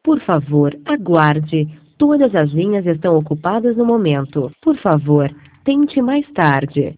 Por favor, aguarde. Todas as linhas estão ocupadas no momento. Por favor, tente mais tarde.